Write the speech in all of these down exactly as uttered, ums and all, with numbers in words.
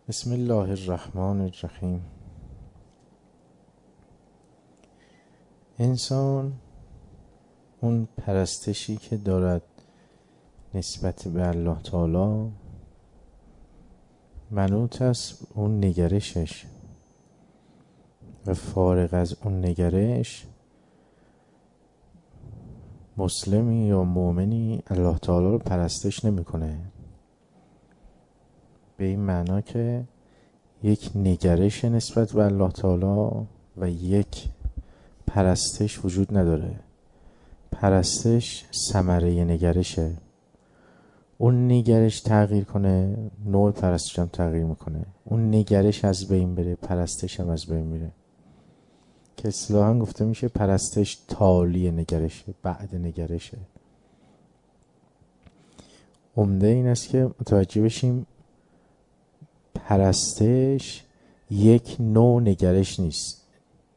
بسم الله الرحمن الرحیم. انسان اون پرستشی که دارد نسبت به الله تعالی منوط است اون نگرشش و فارغ از اون نگرش مسلمی یا مؤمنی الله تعالی رو پرستش نمیکنه، به این معنا که یک نگرش نسبت به الله تعالی و یک پرستش وجود نداره. پرستش ثمره نگرشه. اون نگرش تغییر کنه، نوع پرستش هم تغییر میکنه. اون نگرش از بین بره، پرستش هم از بین میره، که اصطلاحاً گفته میشه پرستش تالی نگرشه، بعد نگرشه. عمده این است که متوجه بشیم پرستش یک نوع نگرش نیست.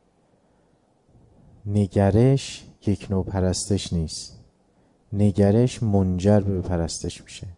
نگرش یک نوع پرستش نیست. نگرش منجر به پرستش میشه.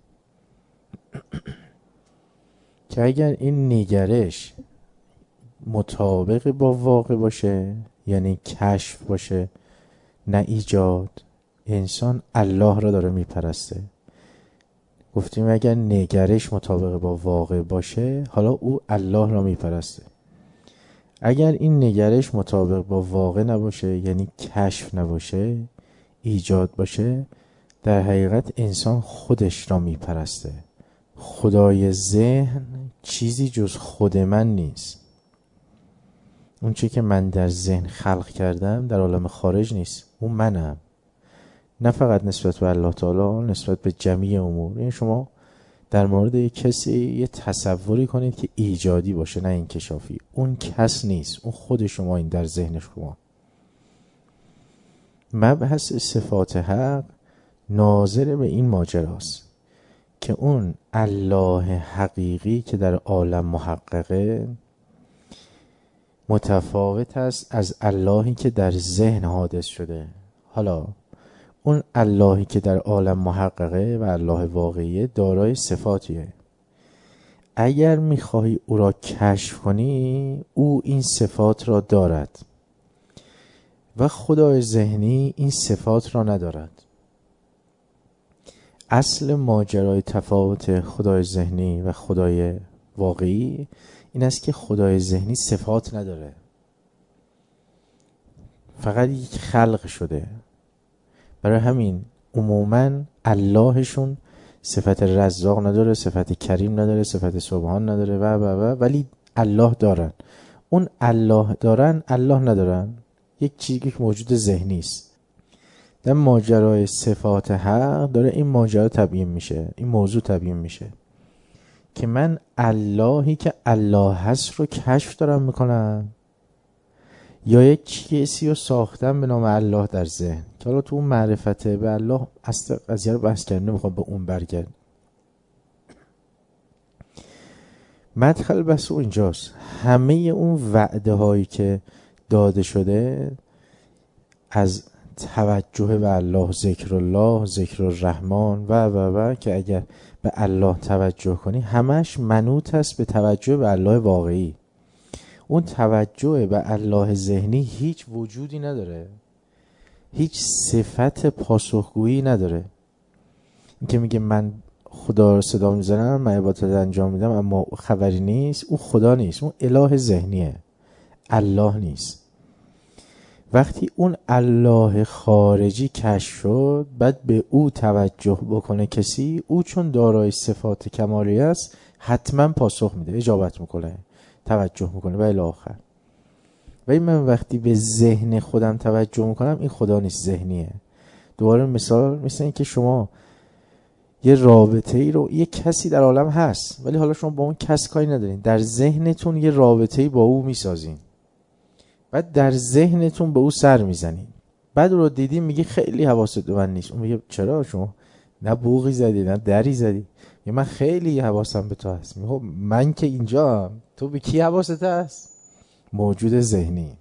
که اگر این نگرش مطابق با واقع باشه، یعنی کشف باشه نه ایجاد، انسان الله را داره میپرسته. گفتیم اگر نگرش مطابق با واقع باشه، حالا او الله را میپرسته. اگر این نگرش مطابق با واقع نباشه، یعنی کشف نباشه، ایجاد باشه، در حقیقت انسان خودش را میپرسته. خدای ذهن چیزی جز خود من نیست. اون چی که من در ذهن خلق کردم در عالم خارج نیست، اون منم. نه فقط نسبت به الله تعالی، نسبت به جمیع امور. این شما در مورد یک کسی یه تصوری کنید که ایجادی باشه نه انکشافی. اون کس نیست، اون خود شما، این در ذهن شما. مبحث صفات حق ناظر به این ماجراست که اون الله حقیقی که در عالم محققه متفاوت است از اللهی که در ذهن حادث شده. حالا اون اللهی که در عالم محققه و الله واقعیه دارای صفاتیه. اگر میخواهی او را کشف کنی، او این صفات را دارد و خدای ذهنی این صفات را ندارد. اصل ماجرای تفاوت خدای ذهنی و خدای واقعی این است که خدای ذهنی صفات نداره، فقط یک خلق شده. برای همین عموماً اللهشون صفت رزاق نداره، صفت کریم نداره، صفت سبحان نداره و و و ولی الله دارن. اون الله دارن، الله ندارن. یک چیزی که موجود ذهنی است. در ماجرای صفات حق داره این ماجرا تبیین میشه، این موضوع تبیین میشه که من اللهی که الله هست رو کشف دارم میکنم، یا یک چیزی رو ساختم به نام الله در ذهن، که حالا تو اون معرفت به الله اصلا قضیه رو بحث کردم، نمیخوام به اون برگرد. مدخل بحث اینجاست. همه اون وعده هایی که داده شده از توجه به الله، ذکر الله، ذکر الرحمن و و و که اگر به الله توجه کنی، همش منوط است به توجه به الله واقعی. اون توجه به الله ذهنی هیچ وجودی نداره، هیچ صفت پاسخگویی نداره. این که میگه من خدا رو صدا میزنم، من عبادت انجام میدم اما خبری نیست، اون خدا نیست، اون اله ذهنیه، الله نیست. وقتی اون الله خارجی کشف شد، بعد به او توجه بکنه کسی، او چون دارای صفات کمالی است حتما پاسخ میده، اجابت میکنه، توجه میکنه و الی آخر. ولی من وقتی به ذهن خودم توجه میکنم، این خدا نیست، ذهنیه. دوباره مثال مثل این که شما یه رابطه ای رو، یه کسی در عالم هست ولی حالا شما با اون کس کاری ندارین، در ذهنتون یه رابطه ای با او میسازین، بعد در ذهنتون به او سر میزنین، بعد رو دیدی میگی خیلی حواست به من نیست. اون میگه چرا؟ شما نه بوقی زدی نه دری زدی. یا من خیلی حواسم به تو هست. میگه من که اینجا، تو به کی حواست هست؟ موجود ذهنی.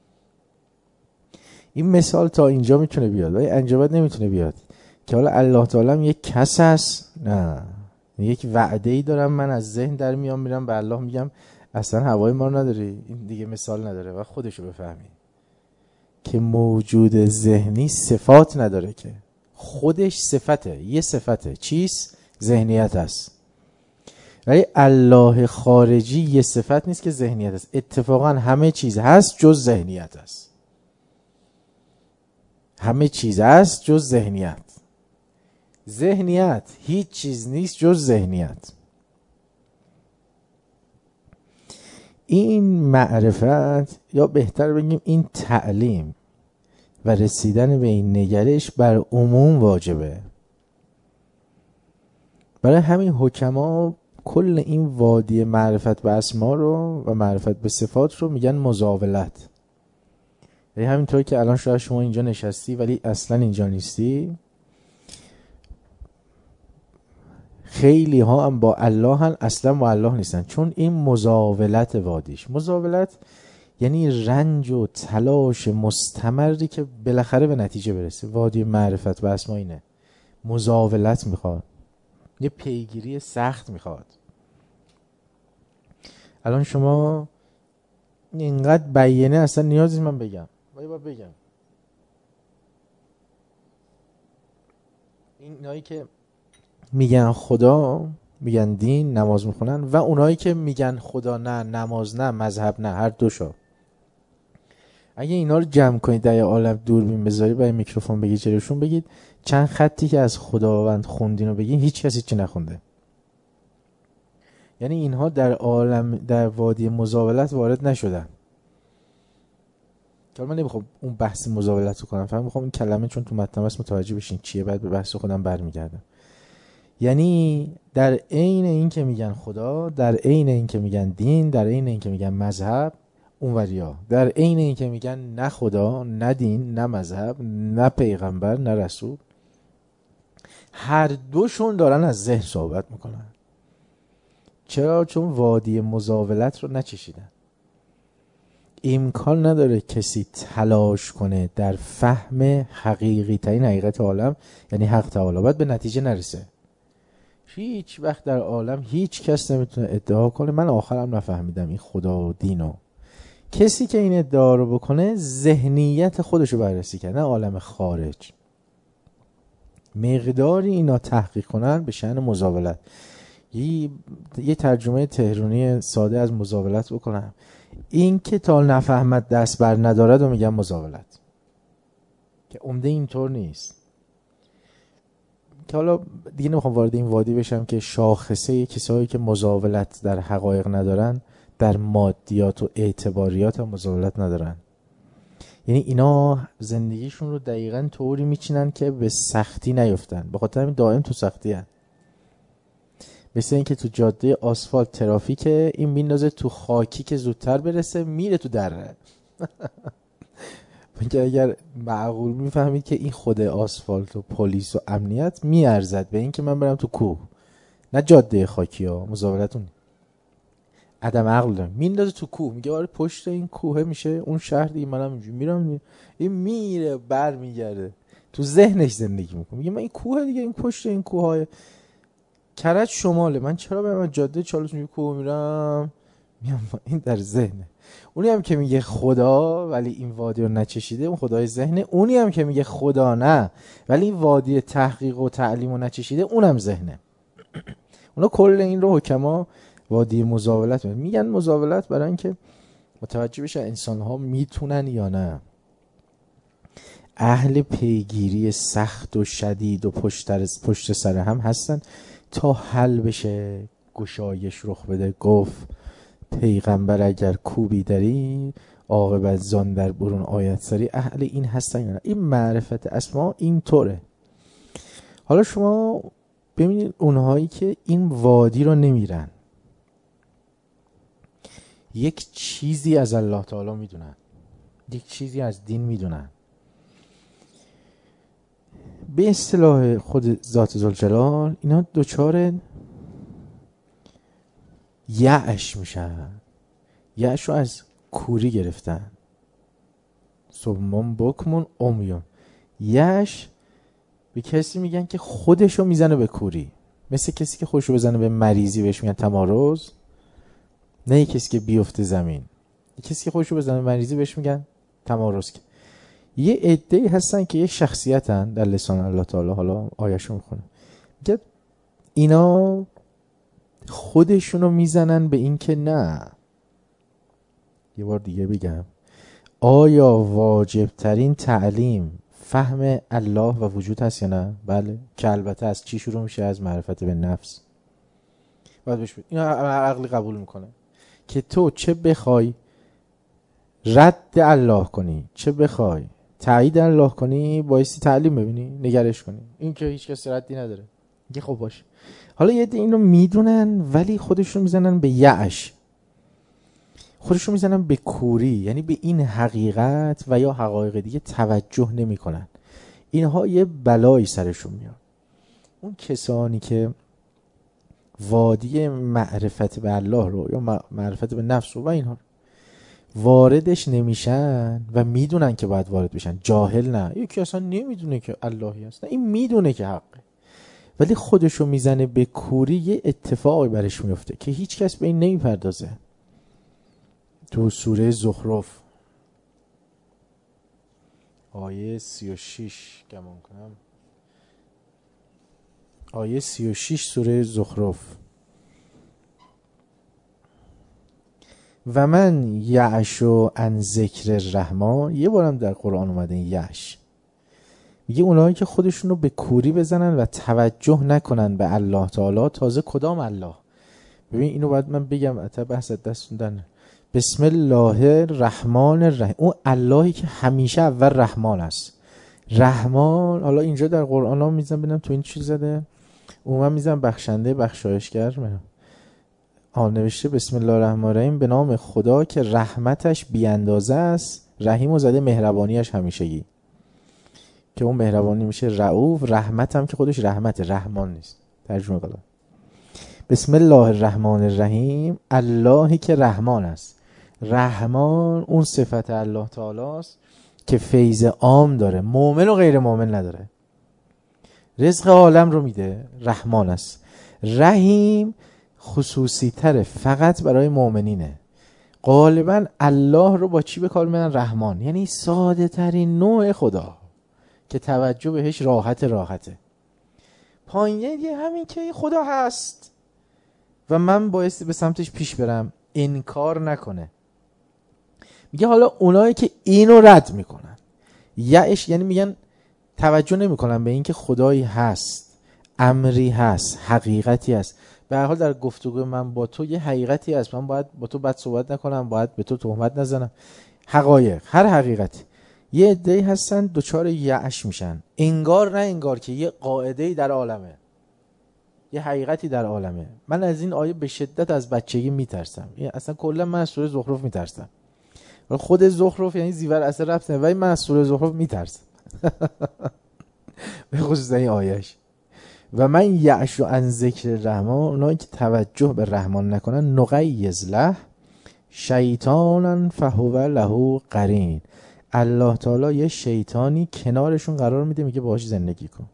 این مثال تا اینجا میتونه بیاد ولی انجابت نمیتونه بیاد که حالا الله تعالی یک کس هست. نه، یک وعده ای دارم من از ذهن در میام میرم به الله میگم اصلا هوای ما رو نداری. این دیگه مثال نداره و خودشو بفهمی که موجود ذهنی صفات نداره، که خودش صفته، یه صفته. چیست؟ ذهنیت است. ولی الله خارجی یه صفت نیست که ذهنیت است. اتفاقا همه چیز هست جز ذهنیت است. همه چیز هست جز ذهنیت. ذهنیت هیچ چیز نیست جز ذهنیت. این معرفت، یا بهتر بگیم این تعلیم و رسیدن به این نگرش بر عموم واجبه. برای همین حکما کل این وادی معرفت به اسما رو و معرفت به صفات رو میگن مزاولت. یعنی همینطور که الان شاید شما اینجا نشستی ولی اصلا اینجا نیستی، خیلی ها هم با الله هن اصلا با الله نیستن، چون این مزاولت وادیش. مزاولت یعنی رنج و تلاش مستمری که بالاخره به نتیجه برسه. وادی معرفت به اسما اینه. مزاولت میخواد، یه پیگیری سخت میخواد. الان شما اینقدر بیانه اصلا نیازی من بگم ولی باید بگم. اینایی که میگن خدا، میگن دین، نماز میخونن، و اونایی که میگن خدا نه، نماز نه، مذهب نه، هر دوشو، اگه اینا رو جمع کنید در یه عالم دوربین بذاری برای میکروفون بگید جلوشون، بگید چند خطی که از خداوند خوندین رو بگید، هیچ کسی چی نخونده. یعنی اینها در عالم، در وادی مزاولت وارد نشدن. که من نمیخوام اون بحث مزاولت رو کنم، فقط میخوام این کلمه چون تو متن است متوجه بشین چیه، بعد به بحث خودم برمیگردم. یعنی در عین این که میگن خدا، در عین این که میگن دین، در عین این که میگن مذهب، اونوریا در عین این که میگن نه خدا، نه دین، نه مذهب، نه پیغمبر، نه رسول، هر دوشون دارن از ذهن صحبت میکنن. چرا؟ چون وادی مزاولت رو نچشیدن. امکان نداره کسی تلاش کنه در فهم حقیقی ترین حقیقت عالم، یعنی حق تعالی، باید به نتیجه نرسه. هیچ وقت در عالم هیچ کس نمیتونه ادعا کنه من آخرم نفهمیدم این خدا و دینو. کسی که این ادعا رو بکنه ذهنیت خودشو بررسی کنه، نه عالم خارج. مقداری اینا تحقیق کنن به شأن مزاولت. یه, یه ترجمه تهرانی ساده از مزاولت بکنم، این که تا نفهمت دست بر ندارد و میگم مزاولت، که عمده اینطور نیست. که حالا دیگه نمیخوام وارد این وادی بشم که شاخصه کسایی که مزاولت در حقایق ندارن در مادیات و اعتباریات هم مزاولت ندارن. یعنی اینا زندگیشون رو دقیقاً طوری میچینن که به سختی نیفتن، به خاطر همین دائم تو سختی هن. مثل این که تو جاده آسفالت ترافیکه، این میندازه تو خاکی که زودتر برسه، میره تو دره. که اگر معقول میفهمید که این خود آسفالت و پلیس و امنیت میارزد به این که من برم تو کوه، نه جاده خاکی ها. مزاولتون عدم عقل دارم، میندازه تو کوه، میگه آره پشت این کوه میشه اون شهر دیگه، منم اینجوری میرم. این میره بر میگرده تو ذهنش زندگی میکنه، میگه من این کوه دیگه، این پشت این کوه های کرج شماله، من چرا برم جاده چالوس میگه کوه میرم. میام این در ذهنه. اونی هم که میگه خدا ولی این وادی رو نچشیده، اون خدای ذهنه. اونی هم که میگه خدا نه ولی این وادی تحقیق و تعلیم رو نچشیده، اونم ذهنه. اونا کل این رو حکما وادی مزاولت میگن. مزاولت برای اینکه متوجه بشن انسان ها میتونن یا نه، اهل پیگیری سخت و شدید و پشت پشت سر هم هستن تا حل بشه، گشایش رخ بده. گفت پیغمبر اگر کوبی داری عاقبت زان در برون آیت سری. اهل این هستن یا نه؟ این معرفت اسما این طوره. حالا شما ببینید اونهایی که این وادی رو نمیرن، یک چیزی از الله تعالی میدونن، یک چیزی از دین میدونن، به اصطلاح خود ذات ذوالجلال اینا دوچار یأش میشن. یأش رو از کوری گرفتن، صمم بکمون عمیون. یأش به کسی میگن که خودشو میزنه به کوری. مثل کسی که خوشو بزنه به مریضی بهش میگن تمارض، نه کسی که بیفته زمین. کسی که خوشو بزنه به مریضی بهش میگن تمارض. یه عده‌ای هستن که یه شخصیتن در لسان الله تعالی، حالا آیه‌شو میخونه میگه اینا خودشونو میزنن به این که نه. یه بار دیگه بگم، آیا واجب ترین تعلیم فهم الله و وجود هست یا نه؟ بله. که البته از چی شروع میشه؟ از معرفت به نفس. باید بهش بید. این عقلی قبول میکنه که تو چه بخوای رد الله کنی، چه بخوای تایید الله کنی، بایستی تعلیم ببینی، نگرش کنی. این که هیچ کس ردی نداره. میگه خب باشه. حالا یه عده اینو میدونن ولی خودشون میزنن به یعش، خودشون میزنن به کوری، یعنی به این حقیقت و یا حقایق دیگه توجه نمی کنن. اینها یه بلایی سرشون میاد. اون کسانی که وادی معرفت به الله رو یا معرفت به نفس رو و اینها واردش نمیشن و میدونن که باید وارد بشن، جاهل نه، یکی اصلا نمیدونه که اللهی هست، نه این میدونه که حقه ولی خودشو میزنه به کوری، یه اتفاقی برش میفته که هیچ کس به این نمیپردازه. تو سوره زخرف آیه سی و شش گمان کنم، آیه سی و شش سوره زخرف، و من یعشو عن ذکر الرحمن، یه بارم در قرآن اومده این یعش، میگه اونایی که خودشونو به کوری بزنن و توجه نکنن به الله تعالی. تازه کدام الله؟ ببین اینو باید من بگم، حتی بحث دست دادن. بسم الله الرحمن الرحیم، اون اللهی که همیشه اول رحمان است. رحمان حالا اینجا در قرآن ها میزن، ببینم تو این چی زده، اون میزن بخشنده بخشایشگر. ببینم آن نوشته بسم الله الرحمن الرحیم، به نام خدا که رحمتش بی اندازه است، رحیم و زده مهربانیش همیشگی، که اون مهربانی میشه رؤوف، رحمت هم که خودش رحمت، رحمان نیست. ترجمه غلط. بسم الله الرحمن الرحیم، اللهی که رحمان است. رحمان اون صفت الله تعالی است که فیض عام داره، مؤمن و غیر مؤمن نداره، رزق عالم رو میده، رحمان است. رحیم خصوصی تره، فقط برای مؤمنینه. غالبا الله رو با چی به کار میبرن؟ رحمان، یعنی ساده ترین نوع خدا که توجه بهش راحت راحته. پایینه همین که خدا هست و من بایستی به سمتش پیش برم، انکار نکنه. میگه حالا اونایی که اینو رد میکنن، یعش یعنی میگن توجه نمیکنن به این که خدایی هست، امری هست، حقیقتی هست. به هر حال در گفتگو من با تو یه حقیقتی هست، من باید با تو بد صحبت نکنم، باید به تو تهمت نزنم. حقایق، هر حقیقتی. یه عده‌ای هستن دوچار یعش میشن، انگار نه انگار که یه قاعده‌ای در عالمه، یه حقیقتی در عالمه. من از این آیه به شدت از بچگی میترسم، اصلا کلا من از سوره زخرف میترسم. خود زخرف یعنی زیور اثر ربط نه، ولی من از سوره زخرف میترسم به خصوص این آیهش. و من یعشو عن ذکر الرحمن، اونایی که توجه به رحمان نکنن، نقیض له شیطانا فهو له قرین، الله تعالی یه شیطانی کنارشون قرار میده، میگه باهاش زندگی کن.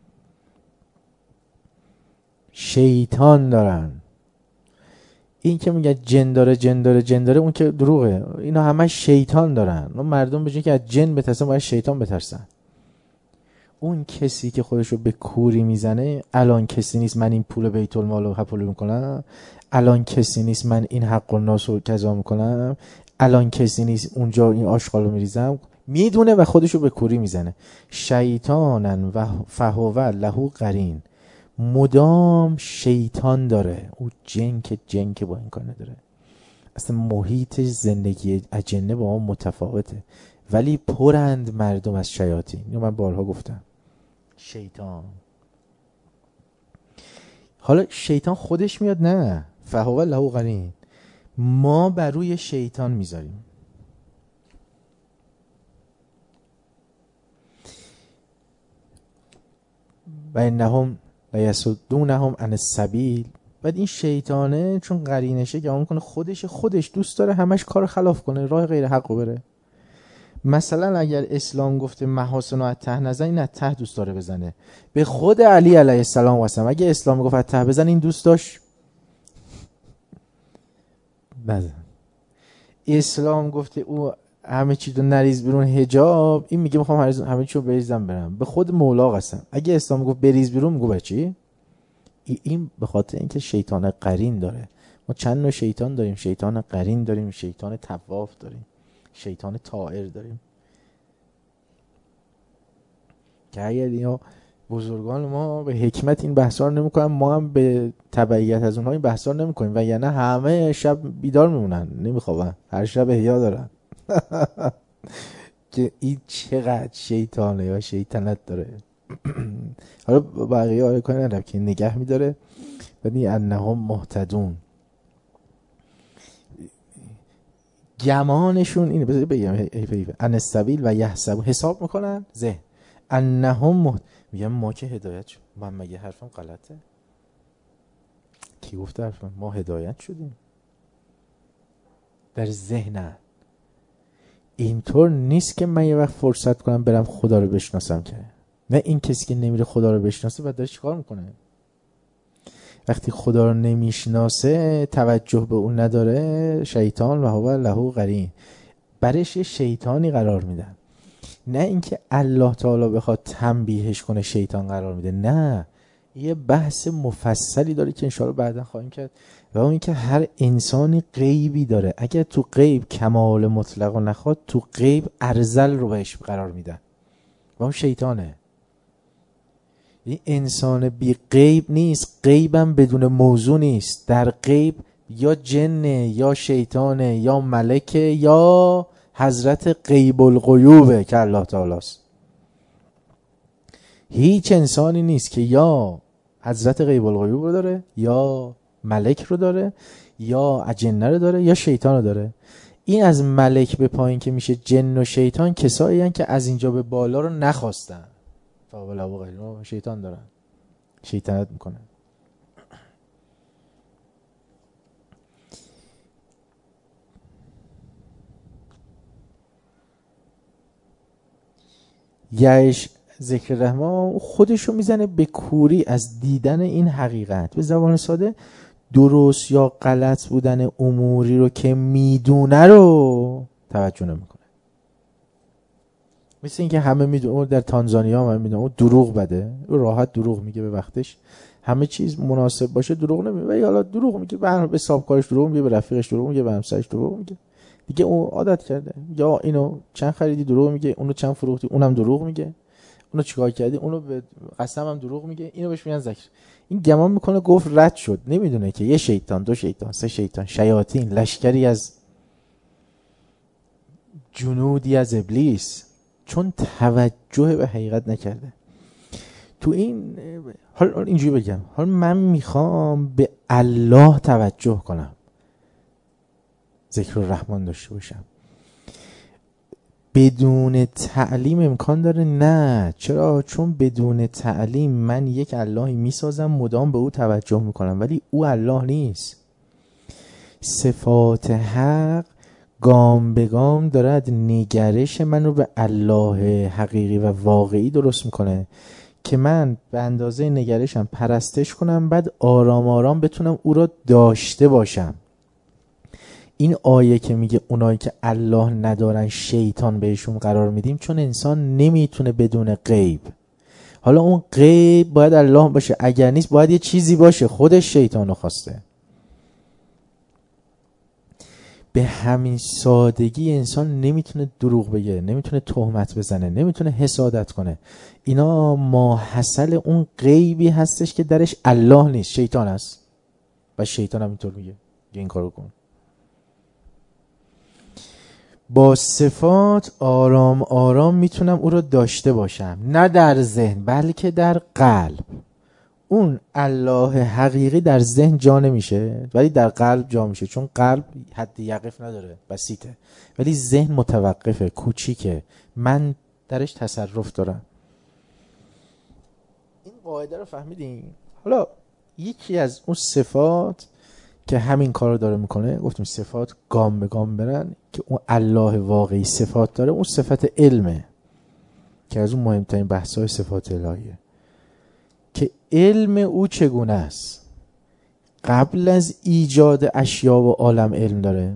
شیطان دارن. این که میگه جن داره جن داره جن داره، اون که دروغه. اینا همه شیطان دارن. اون مردم به جای که از جن بترسن باید شیطان بترسن. اون کسی که خودشو به کوری میزنه، الان کسی نیست من این پول بیت المال رو حپلو میکنم، الان کسی نیست من این حق الناس رو قضا میکنم، الان کسی نیست اونجا این آشغال رو میریزم، میدونه و خودشو به کوری میزنه. شیطانن و فهو له قرین، مدام شیطان داره. او جن که جن که با این کار نداره. اصلا محیط زندگی اجنه با ما متفاوته، ولی پرند مردم از شیاطین. اینو من بارها گفتم. شیطان، حالا شیطان خودش میاد؟ نه، فهو له قرین، ما بر روی شیطان میذاریم. و انهم لیصدونهم عن السبیل. بعد این شیطانه چون قرینشه که اون کنه خودش خودش دوست داره همش کار خلاف کنه، راه غیر حق رو بره. مثلا اگر اسلام گفته محاسن و از ته نزن، این از ته دوست داره بزنه. به خود علی علیه السلام قسم اگه اسلام گفت از ته بزن، این دوست داشت بزن. اسلام گفته او همه چی رو نریز بیرون حجاب، این میگه میخوام همه چی رو بریزم برم. به خود مولا قسم اگه اسلام گفت بریز بیرون، میگه بچی؟ این به خاطر اینکه شیطان قرین داره. ما چند نوع شیطان داریم، شیطان قرین داریم، شیطان طواف داریم، شیطان طائر داریم. که اگر اینا بزرگان ما به حکمت این بحثا رو نمی‌کنن، ما هم به تبعیت از اونها این بحثا رو نمی‌کنیم، و یعنی همه شب بیدار میمونن، نمیخوابن، هر شب احیا دارن. که این چقدر شیطانه یا شیطنت داره. حالا بقیه آیه کنه ندارم که نگه میداره، ولی انهم مهتدون، گمانشون اینه. بذاری بگم ان السبیل و یحسب، حساب میکنن ذهن انهم مهت... میگم ما که هدایت شد. من مگه حرفم غلطه؟ کی گفته حرفم؟ ما هدایت شدیم در ذهنم. اینطور نیست که من یه وقت فرصت کنم برم خدا رو بشناسم، که نه. این کسی که نمیره خدا رو بشناسه بعد داره چیکار میکنه؟ وقتی خدا رو نمیشناسه، توجه به اون نداره، شیطان و هو له قرین، برش یه شیطانی قرار میدن. نه اینکه الله تعالی بخواد تنبیهش کنه شیطان قرار میده، نه. یه بحث مفصلی داره که انشاءالله بعدا خواهیم کرد، و اون اینکه هر انسانی غیبی داره. اگر تو غیب کمال مطلق رو نخواد، تو غیب ارذل رو بهش قرار میدن، و اون شیطانه. این انسان بی غیب نیست، غیبم بدون موضوع نیست. در غیب یا جنه یا شیطانه یا ملکه یا حضرت غیب الغیوبه که الله تعالی است. هیچ انسانی نیست که یا حضرت غیب الغیوب رو داره، یا ملک رو داره، یا اجنه رو داره، یا شیطان رو داره. این از ملک به پایین که میشه جن و شیطان، کسایی هستند که از اینجا به بالا رو نخواستن، فاولا و غیره، شیطان دارن، شیطنت میکنن. یعش ذکر رحمان خودشو میزنه به کوری از دیدن این حقیقت. به زبان ساده، درست یا غلط بودن اموری رو که میدونه رو توجه نمیکنه. مثل اینکه همه میدونه، در تانزانیا هم همه میدونه اون دروغ بده، راحت دروغ میگه به وقتش، همه چیز مناسب باشه دروغ نمیگه، ولی حالا دروغ میگه، به هر به صاحبکارش دروغ میگه، به رفیقش دروغ میگه، به همسرش دروغ میگه دیگه. اون عادت کرده. یا اینو چند خریدی دروغ میگه، اونو چند فروختی اونم دروغ میگه، اونو چیکار کردی اونو به قسم هم دروغ میگه، اینو بهش میگن ذکر. این گمان میکنه گفت رد شد، نمیدونه که یه شیطان، دو شیطان، سه شیطان، شیاطین، لشکری از جنودی از ابلیس، چون توجه به حقیقت نکرده. تو این حال اینجوری بگم، حال من میخوام به الله توجه کنم، ذکر الرحمن داشته باشم. بدون تعلیم امکان داره؟ نه. چرا؟ چون بدون تعلیم من یک اللهی میسازم، مدام به او توجه میکنم، ولی او الله نیست. صفات حق گام به گام دارد نگرش من رو به الله حقیقی و واقعی درست میکنه، که من به اندازه نگرشم پرستش کنم، بعد آرام آرام بتونم او را داشته باشم. این آیه که میگه اونایی که الله ندارن شیطان بهشون قرار میدیم، چون انسان نمیتونه بدون غیب. حالا اون غیب باید الله باشه، اگر نیست باید یه چیزی باشه، خودش شیطانو خواسته. به همین سادگی انسان نمیتونه دروغ بگه، نمیتونه تهمت بزنه، نمیتونه حسادت کنه. اینا ماحصل اون غیبی هستش که درش الله نیست، شیطان هست. و شیطان هم اینطور میگه این کارو کن. با صفات آرام آرام میتونم او رو داشته باشم، نه در ذهن بلکه در قلب. اون الله حقیقی در ذهن جا نمیشه، ولی در قلب جا میشه، چون قلب حد یقف نداره، بسیطه، ولی ذهن متوقفه، کوچیکه، من درش تصرف دارم. این قاعده رو فهمیدین؟ حالا یکی از اون صفات که همین کار رو داره میکنه، گفتیم صفات گام به گام برن که اون الله واقعی صفات داره، اون صفت علمه که از اون مهمترین بحث‌های صفات الهیه که علم او چگونه است. قبل از ایجاد اشیا و عالم علم داره،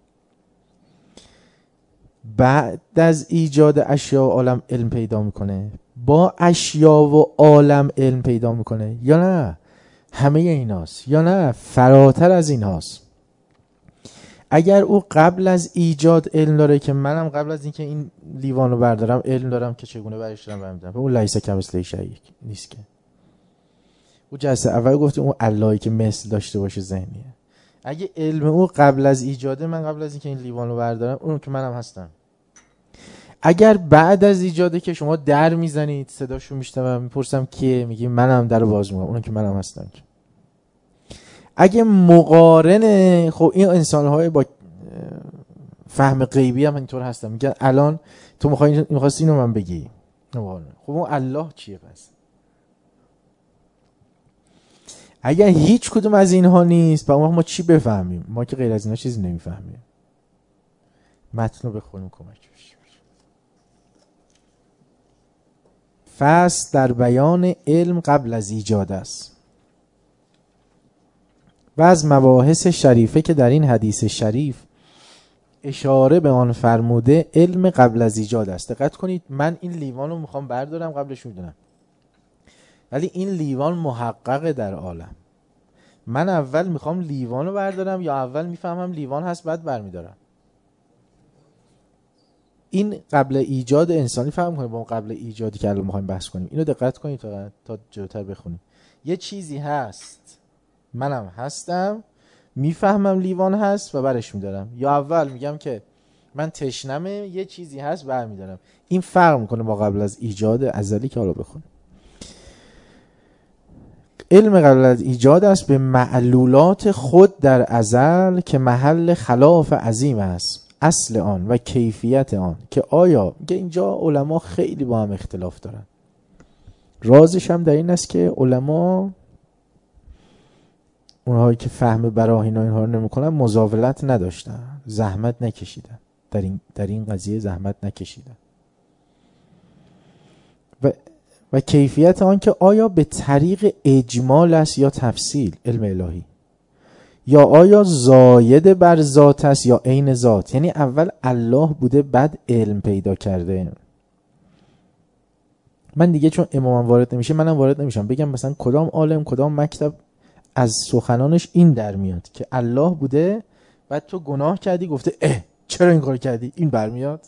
بعد از ایجاد اشیا و عالم علم پیدا میکنه، با اشیا و عالم علم پیدا میکنه، یا نه همه ایناست، یا نه فراتر از ایناست. اگر او قبل از ایجاد علم داره که منم قبل از اینکه این لیوان رو بردارم علم دارم که چگونه برش دارم برمیدارم، اون لیس کمثله شیء نیست که. او جلسه اول گفتیم اون اللهی که مثل داشته باشه ذهنیه. اگه علم او قبل از ایجاده، من قبل از اینکه این لیوان رو بردارم اون که منم هستم. اگر بعد از ایجاده که شما در میزنید صداشو میشنوم میپرسم کیه، میگی منم، در رو باز میکنم، اون که منم هستم. اگه مقارنه، خب این انسان‌های با فهم غیبی هم اینطور هستن، میگن الان تو میخوای میخواستی اینو من بگی، خب اون الله چیه پس؟ اگر هیچ کدوم از اینها نیست، با ما چی بفهمیم؟ ما که غیر از اینها چیزی نمیفهمیم. متن رو بخونیم کمک بشه. فصل در بیان علم قبل از ایجاد است. و از مباحث شریفه که در این حدیث شریف اشاره به آن فرموده علم قبل از ایجاد است. دقت کنید، من این لیوان رو میخوام بردارم، قبلش میدونم، ولی این لیوان محقق در عالم. من اول میخوام لیوان رو بردارم یا اول میفهمم لیوان هست بعد برمیدارم؟ این قبل ایجاد انسانی فهم کنید با اون قبل ایجادی که الان میخوایم بحث کنیم. اینو دقت کنید تا تا جلوتر بخونیم. یه چیزی هست، منم هستم، میفهمم لیوان هست و برش میدارم، یا اول میگم که من تشنمه یه چیزی هست برمیدارم. این فرق میکنه با قبل از ایجاد ازلی که حالا بخونیم. علم قبل از ایجاد است به معلولات خود در ازل که محل خلاف عظیم است، اصل آن و کیفیت آن. که آیا که اینجا علما خیلی با هم اختلاف دارن. رازش هم در این است که علما، اونهایی که فهم براهین و اینها رو نمی‌کنن، مزاولت نداشتن، زحمت نکشیدن، در این در این قضیه زحمت نکشیدن. و و کیفیت آن که آیا به طریق اجمال است یا تفصیل علم الهی، یا آیا زاید بر ذات است یا عین ذات. یعنی اول الله بوده بعد علم پیدا کرده. من دیگه چون امامم وارد نمیشه منم وارد نمیشم بگم مثلا کدام عالم کدام مکتب از سخنانش این در میاد که الله بوده بعد تو گناه کردی گفته اه چرا این کار کردی، این برمیاد.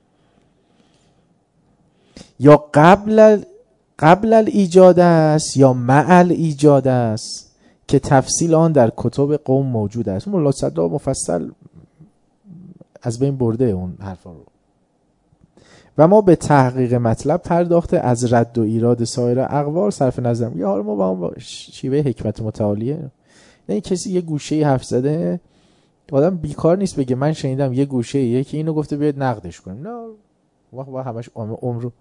یا قبل قبل الایجاد است یا مع الایجاد است که تفصیل آن در کتب قوم موجود است. مولا صدرا مفصل از بین برده اون حرفا رو. و ما به تحقیق مطلب پرداخته از رد و ایراد سایر اقوال صرف نظر. یا حالا ما با اون شیوه حکمت متعالیه، نه کسی یه گوشه حرف زده آدم بیکار نیست بگه من شنیدم یه گوشه یکی اینو گفته بیاد نقدش کنیم. نه وقت با همش عمر رو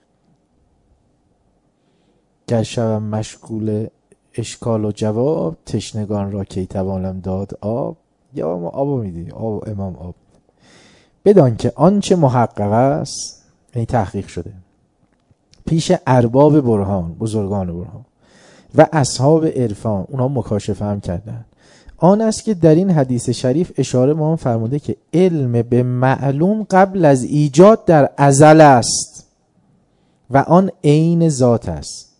گر شوم مشغول اشکال و جواب، تشنگان را کی توانم داد آب. یا ما آبو میدی، آب امام آب. بدان که آنچه محقق است، یعنی تحقیق شده پیش ارباب برهان، بزرگان برهان و اصحاب عرفان، اونا مکاشفه هم کردن، آن است که در این حدیث شریف اشاره ما هم فرموده که علم به معلوم قبل از ایجاد در ازل است و آن عین ذات است.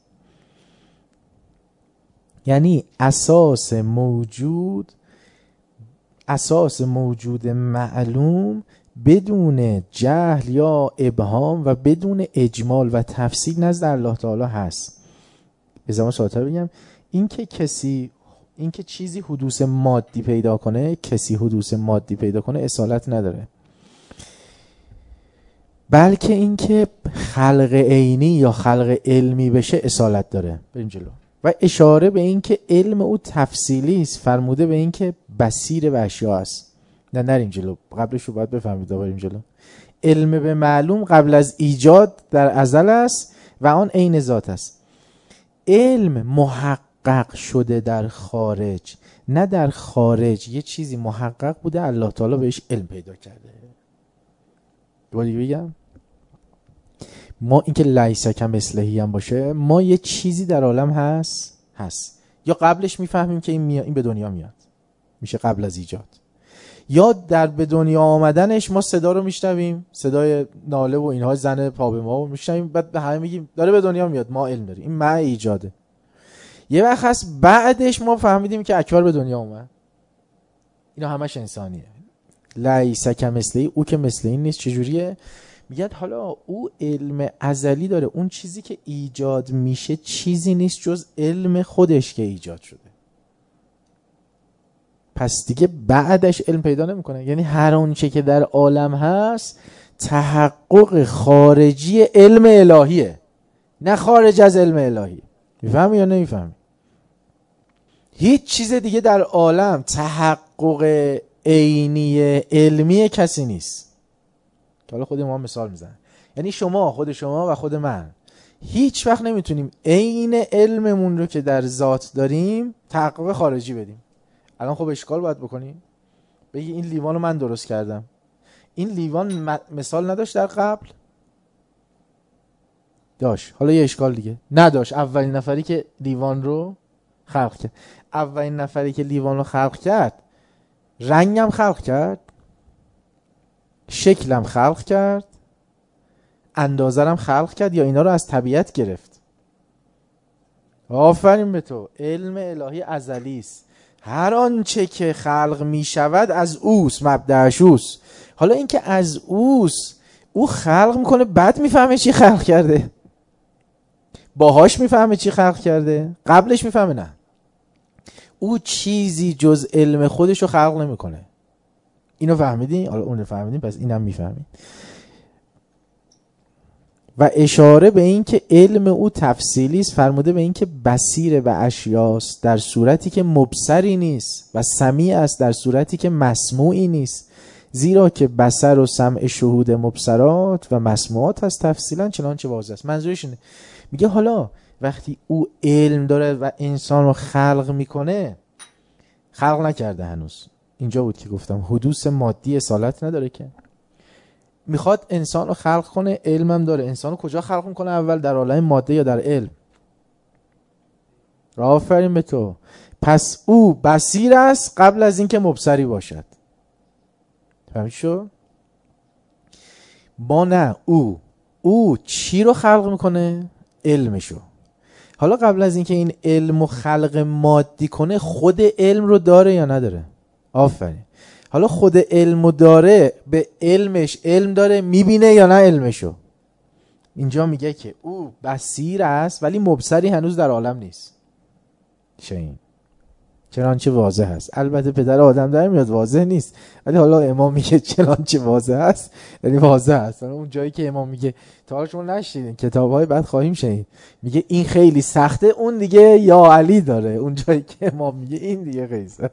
یعنی اساس موجود اساس موجود معلوم بدون جهل یا ابهام و بدون اجمال و تفصیل نزد الله تعالی هست. به زمان ساده‌تر بگم، این که کسی این که چیزی حدوث مادی پیدا کنه کسی حدوث مادی پیدا کنه اصالت نداره، بلکه این که خلق عینی یا خلق علمی بشه اصالت داره. بریم جلو. و اشاره به این که علم او تفصیلی است، فرموده به این که بصیر به اشیاء است. نه نریم جلو، قبلش رو باید بفهمید. بریم جلو. علم به معلوم قبل از ایجاد در ازل است و آن عین ذات است. علم محقق محقق شده در خارج، نه در خارج یه چیزی محقق بوده الله تعالی بهش علم پیدا کرده. دوباره بگم، ما اینکه لیس کمثله هم باشه، ما یه چیزی در عالم هست هست یا قبلش میفهمیم که این, می... این به دنیا میاد، میشه قبل از ایجاد، یا در به دنیا آمدنش ما صدا رو میشنویم، صدای ناله و اینها زن پا به ما رو میشنویم، بعد به همه میگیم داره به دنیا میاد، ما علم داریم، این مع ایجاده. یه وقت هست بعدش ما فهمیدیم که اکبر به دنیا اومد. اینا همش انسانیه. لیس کمثله، او که مثل این نیست. چجوریه؟ میگن حالا او علم ازلی داره، اون چیزی که ایجاد میشه چیزی نیست جز علم خودش که ایجاد شده، پس دیگه بعدش علم پیدا نمیکنه. یعنی هر اون چه که در عالم هست تحقق خارجی علم الهیه، نه خارج از علم الهی. میفهمی یا نمیفهمی؟ هیچ چیز دیگه در عالم تحقق عینی علمی کسی نیست. حالا خود ما مثال میزنم، یعنی شما، خود شما و خود من هیچ وقت نمیتونیم عین علممون رو که در ذات داریم تحقق خارجی بدیم. الان خب اشکال باید بکنیم، بگی این لیوان رو من درست کردم. این لیوان مثال نداشت در قبل؟ داشت. حالا یه اشکال دیگه نداشت. اولین نفری که لیوان رو خلق کرد، اولین نفری که لیوان رو خلق کرد رنگم خلق کرد، شکلم خلق کرد، اندازه‌ام خلق کرد، یا اینا رو از طبیعت گرفت؟ آفرین به تو، علم الهی ازلی است. هر آنچه که خلق می شود از اوست، مبدأش اوست. حالا این که از اوست، او خلق میکنه بعد میفهمه چی خلق کرده، باهاش میفهمه چی خلق کرده، قبلش میفهمه نه. او چیزی جز علم خودش رو خلق نمیکنه. اینو فهمیدین؟ حالا اون رو فهمیدین، پس اینم میفهمین. و اشاره به این که علم او تفصیلی است، فرموده به این که بصیر به اشیاست در صورتی که مبصری نیست و سمیع است در صورتی که مسموعی نیست، زیرا که بصر و سمع شهود مبصرات و مسموعات هست تفصیلا چنانچه واضح است. منظورش اینه، میگه حالا وقتی او علم داره و انسان رو خلق میکنه، خلق نکرده هنوز، اینجا بود که گفتم حدوث مادی اصالت نداره، که میخواد انسان رو خلق کنه، علمم داره. انسان رو کجا خلق میکنه؟ اول در عالم ماده یا در علم؟ آفرین به تو. پس او بصیر است قبل از اینکه مبصری باشد. فهمید شو؟ ما نه. او او چی رو خلق میکنه؟ علمشو. حالا قبل از اینکه این علم و خلق مادی کنه، خود علم رو داره یا نداره؟ آفرین. حالا خود علمو داره، به علمش علم داره، میبینه یا نه علمشو؟ اینجا میگه که او بصیر است ولی مبصری هنوز در عالم نیست. چه این؟ چنانچه واضح هست. البته پدر آدم در میاد واضح نیست، ولی حالا امام میگه چنانچه واضح هست، یعنی واضح هست. اون جایی که امام میگه تا حالا شما نشیدین، کتاب‌های بعد خواهیم شنید، میگه این خیلی سخته، اون دیگه یا علی داره. اون جایی که امام میگه این دیگه قیزه.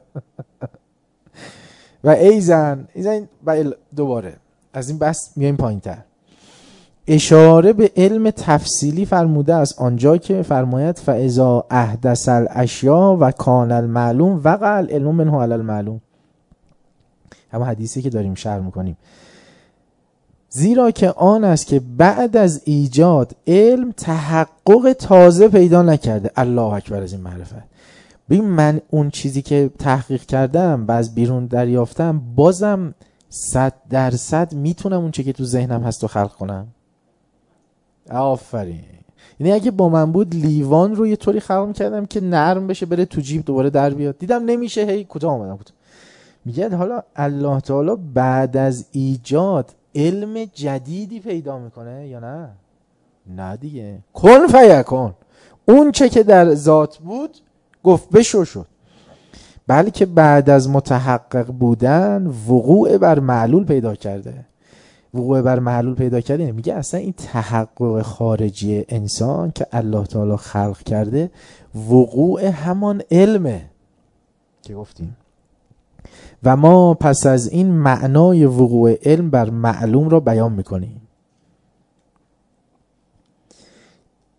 و ایزن ایزن دوباره از این بس میایم پایین تر. اشاره به علم تفصیلی فرموده است آنجا که فرماید فاذا احدث الاشیاء و کان المعلوم وقع العلم منه علی المعلوم. همه حدیثی که داریم شرح میکنیم. زیرا که آن است که بعد از ایجاد علم تحقق تازه پیدا نکرده. الله اکبر از این معرفت. ببین من اون چیزی که تحقیق کردم و از بیرون دریافتم، بازم صد درصد میتونم اون چیزی که تو ذهنم هست رو خلق کنم. آفرین. یعنی اگه با من بود لیوان رو یه طوری خلق میکردم که نرم بشه، بره تو جیب دوباره در بیاد. دیدم نمیشه، هی کوتاه اومدم بود. میگه حالا الله تعالی بعد از ایجاد علم جدیدی پیدا میکنه یا نه؟ نه دیگه. کن فیکون. اون چه که در ذات بود گفت بشو شد. بلکه بعد از متحقق بودن وقوع بر معلول پیدا کرده. وقوع بر معلول پیدا کرده میگه اصلا این تحقق خارجی انسان که الله تعالی خلق کرده وقوع همان علمه که گفتیم. و ما پس از این معنای وقوع علم بر معلوم را بیان میکنیم.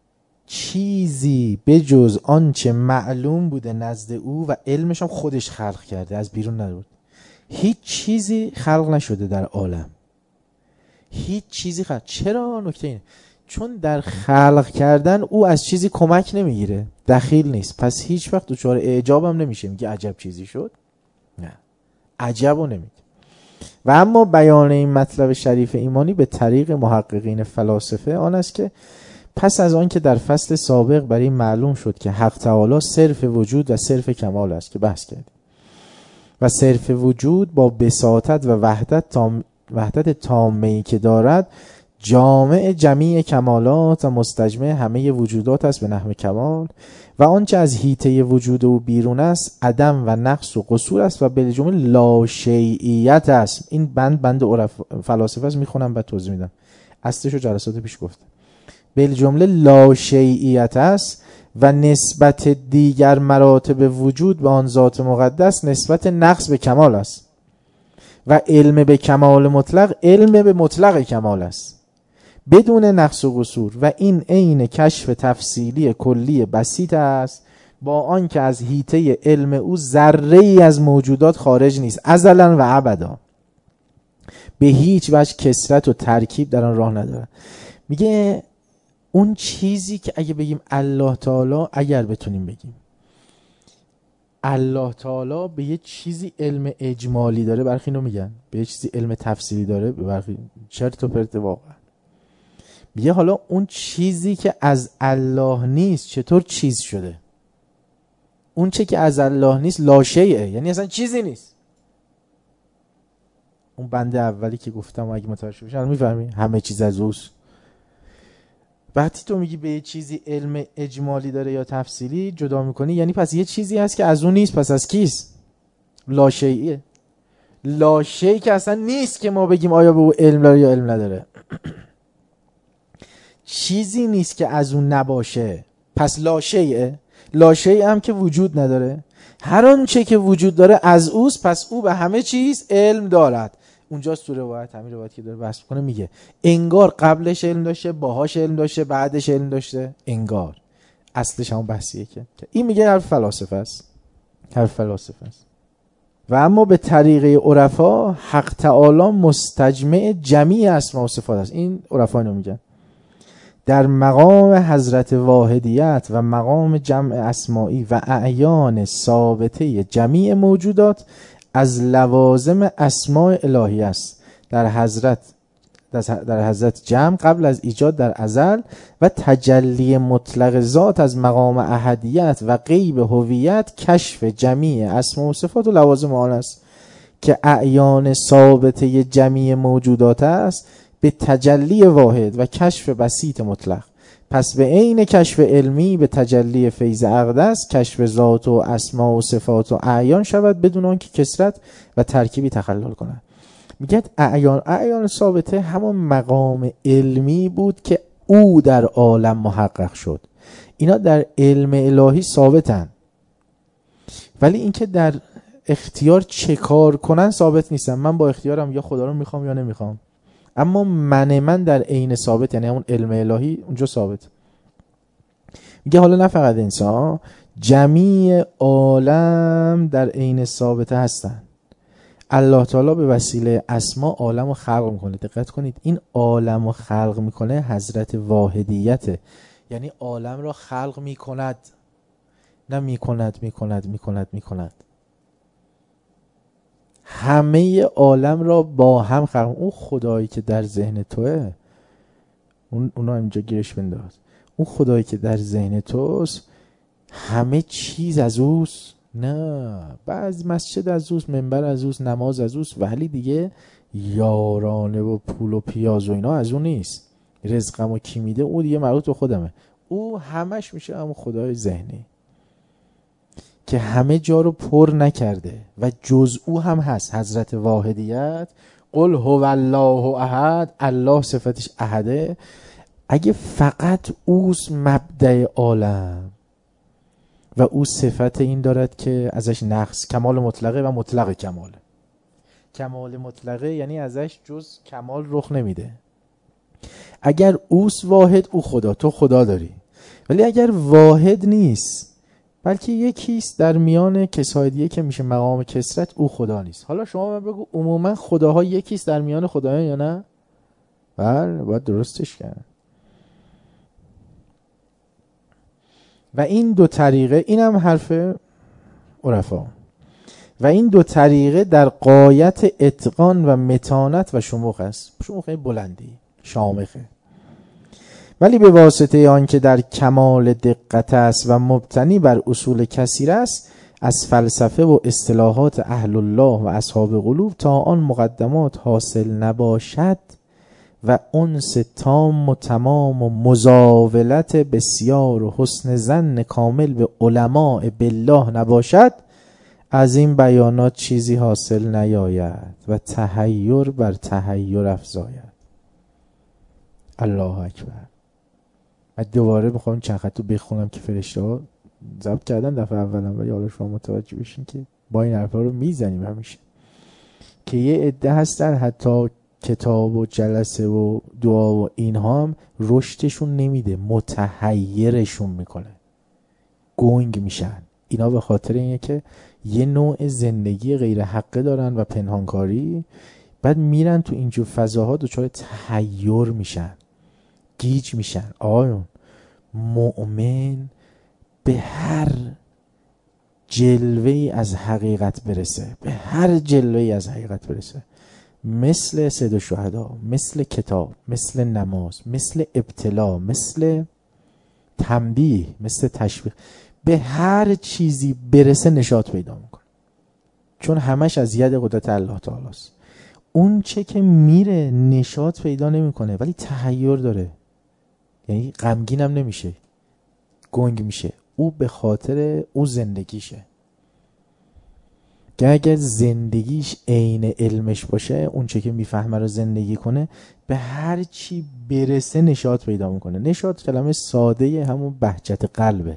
چیزی به جز آنچه معلوم بوده نزد او و علمش هم خودش خلق کرده، از بیرون نبود. هیچ چیزی خلق نشده در عالم، هیچ چیزی خلق. چرا؟ نکته اینه چون در خلق کردن او از چیزی کمک نمیگیره، دخیل نیست، پس هیچ وقت دچار اعجاب هم نمیشه، میگه عجب چیزی شد، نه، عجبو نمیگه. و اما بیان این مطلب شریف ایمانی به طریق محققین فلاسفه آن است که پس از آن که در فصل سابق برای معلوم شد که حق تعالی صرف وجود و صرف کمال است که بحث کردیم و صرف وجود با بساطت و وحدت تام وحدت تامه‌ای که دارد جامع جمیع کمالات و مستجمع همه وجودات است به نحو کمال و آنچه از حیطه وجود او بیرون است عدم و نقص و قصور است و به جمله لاشیئیت است. این بند بند عرف فلاسفه است، میخونم بعد توضیح میدم، اصلش رو جلسات پیش گفتم. به جمله لاشیئیت است و نسبت دیگر مراتب وجود به آن ذات مقدس نسبت نقص به کمال است و علم به کمال مطلق علم به مطلق کمال است بدون نقص و قصور و این عین کشف تفصیلی کلی بسیط است با آنکه از حیطه علم او ذره ای از موجودات خارج نیست ازلا و ابدا، به هیچ وجه کثرت و ترکیب در آن راه نداره. میگه اون چیزی که اگه بگیم الله تعالی، اگر بتونیم بگیم الله تعالی به یه چیزی علم اجمالی داره، برخی اینو میگن به یه چیزی علم تفصیلی داره، برخی چرت و پرت واقعا. میگه حالا اون چیزی که از الله نیست چطور چیز شده؟ اون چه که از الله نیست لاشیئه، یعنی اصلا چیزی نیست. اون بنده اولی که گفتم اگه متوجه بشن میفهمی همه چیز از اوست. وقتی تو میگی به یه چیزی علم اجمالی داره یا تفصیلی جدا میکنی، یعنی پس یه چیزی هست که از اون نیست، پس از کیست؟ لاشیئیه. لاشیئی که اصلا نیست که ما بگیم آیا به او علم داره یا علم نداره. چیزی نیست که از اون نباشه، پس لاشیئه. لاشیئی هم که وجود نداره، هر آنچه که وجود داره از اوست، پس او به همه چیز علم دارد. اونجاست تو روایت، همین روایت که داره بحث میکنه، میگه انگار قبلش علم داشته، باهاش علم داشته، بعدش علم داشته، انگار. اصلش همون بحثیه که این میگه حرف فلاسفه است، حرف فلاسفه است. و اما به طریقه عرفا حق تعالی مستجمع جمیع اسماء و صفات است. این عرفا اینو میگن. در مقام حضرت واحدیت و مقام جمع اسمائی و اعیان ثابته جمیع موجودات از لوازم اسماء الهی است در حضرت در حضرت جمع قبل از ایجاد در ازل و تجلی مطلق ذات از مقام احدیت و غیب هویت کشف جمیع اسماء و صفات و لوازم آن است که اعیان ثابته جمیع موجودات است به تجلی واحد و کشف بسیط مطلق. پس به عین کشف علمی به تجلی فیض اقدس کشف ذات و اسما و صفات و اعیان شود بدون آنکه کثرت و ترکیبی تخلل کند. میگه اعیان اعیان ثابته همون مقام علمی بود که او در عالم محقق شد. اینا در علم الهی ثابتن، ولی اینکه در اختیار چه کار کنن ثابت نیستن. من با اختیارم یا خدا رو میخوام یا نمیخوام، اما من من در عین ثابت، یعنی اون علم الهی اونجا ثابت. میگه حالا نه فقط انسان، جمیع عالم در عین ثابته هستن. الله تعالی به وسیله اسما عالم رو خلق میکنه. دقت کنید، این عالم رو خلق میکنه حضرت واحدیته، یعنی عالم را خلق میکند، نه میکند میکند میکند میکند همه عالم را با هم خلق. اون خدایی که در ذهن توه، اون اونا اینجا گیرش بنداز، اون خدایی که در ذهن توست همه چیز از اوست؟ نه، بعض مسجد از اوست، منبر از اوست، نماز از اوست، ولی دیگه یارانه و پول و پیاز و اینا از اون نیست. رزقمو کی میده اون دیگه مربوط به خودمه. او همش میشه همون خدای ذهنی که همه جا رو پر نکرده و جز او هم هست. حضرت واحدیت، قل هو الله احد، الله صفتش احده. اگه فقط اوست مبدأ عالم و او صفت این دارد که ازش نقص، کمال مطلقه و مطلق کمال. کمال مطلقه یعنی ازش جز کمال رخ نمیده. اگر اوست واحد، او خدا، تو خدا داری. ولی اگر واحد نیست بلکه یکیست در میان کسای دیگه که میشه مقام کثرت، او خدا نیست. حالا شما من بگو عموما خداها یکیست در میان خدایان یا نه؟ بله، باید درستش کرد. و این دو طریقه، اینم حرف عرفا، و این دو طریقه در غایت اتقان و متانت و شموخ است. شموخ بلندی، شامخه. ولی به واسطه آن که در کمال دقت است و مبتنی بر اصول کثیر است، از فلسفه و اصطلاحات اهل الله و اصحاب قلوب تا آن مقدمات حاصل نباشد و انس تام و تمام و مزاولت بسیار و حسن ظن کامل به علماء بالله نباشد، از این بیانات چیزی حاصل نیاید و تحیر بر تحیر افزاید. الله اکبر. من دوباره میخوام چند خط رو بخونم که فرشته ها ضبط کردن دفعه اولم، ولی حالا شما متوجه بشین که با این حرفا رو میزنیم همیشه، که یه عده هستن حتی کتاب و جلسه و دعا و اینها هم رشدشون نمیده، متحیرشون میکنه، گنگ میشن. اینا به خاطر اینه که یه نوع زندگی غیر حقه دارن و پنهانکاری، بعد میرن تو اینجور فضاها دچار تحیر میشن، گیج میشن. آقایون، مؤمن به هر جلوه‌ای از حقیقت برسه، به هر جلوه‌ای از حقیقت برسه، مثل سید الشهدا، مثل کتاب، مثل نماز، مثل ابتلا، مثل تنبیه، مثل تشویق، به هر چیزی برسه نشاط پیدا میکنه، چون همش از ید قدرت الله تعالی است. اون چه که میره نشاط پیدا نمیکنه ولی تحیر داره، یعنی غمگین هم نمیشه، گنگ میشه. او به خاطر او زندگیشه، که اگر زندگیش عین علمش باشه، اون چه که میفهمه رو زندگی کنه، به هر چی برسه نشاط پیدا میکنه. نشاط کلمه ساده همون بهجت قلبه،